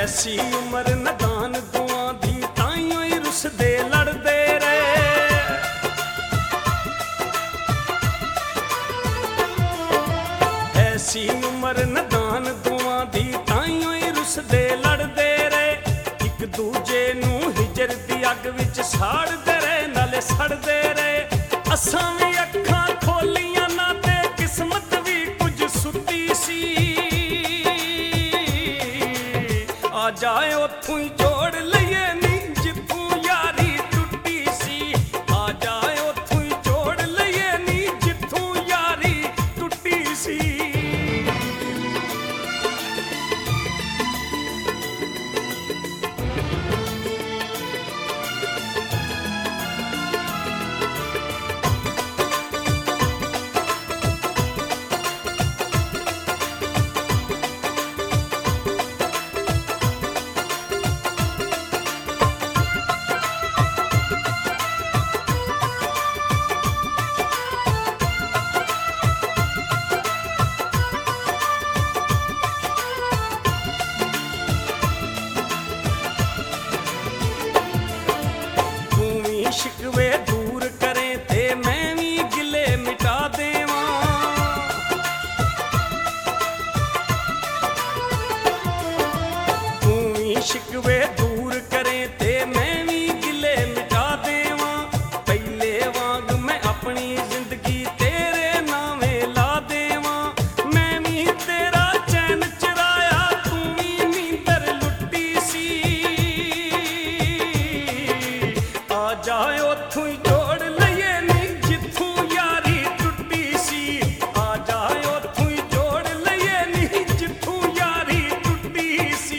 ऐसी उम्र नदान दुआं दी ताइयों ही रुसदे लड़दे रहे। ऐसी उम्र नदान दुआं दी ताइयों ही रुसदे लड़दे रहे। एक दूजे नूं हिजर दी अग विच साड़दे रहे नाले सड़दे रहे। असां भी अखां खोलियां ना ते किस्मत भी कुछ सुती सी। आ जाए उथों ही जोड़ लईए नी जिथों यारी टुटी सी। आ जाए उथों ही जोड़ लईए नी जिथों यारी टुटी सी। शिकवे दूर करें ते मैं भी गिले मिटा देवां। तू ही शिकवे दूर करें ते मैं भी गिले मिटा देवां। पहले वांग मैं अपनी जिंदगी तेरे नावे ला देवां। मैं भी तेरा चैन चुराया तू भी नींदर लुटी सी। आ जाए उथों ही जोड़ लईए नी जिथों यारी टुटी सी। आ जाए उथों ही जोड़ लईए नी जिथों यारी टुटी सी।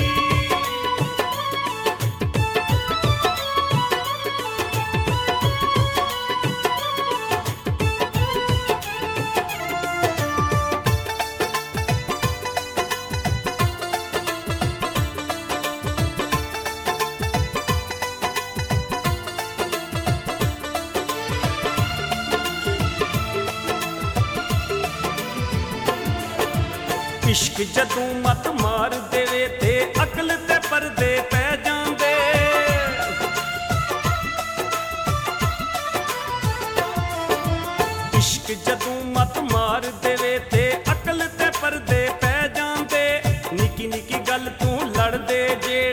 इश्क जदों मत मार देवे ते अकल ते परदे पै जांदे। इश्क जदों मत मार देवे ते अकल ते परदे पै जांदे। निकी निकी गल तूं लड़दे जे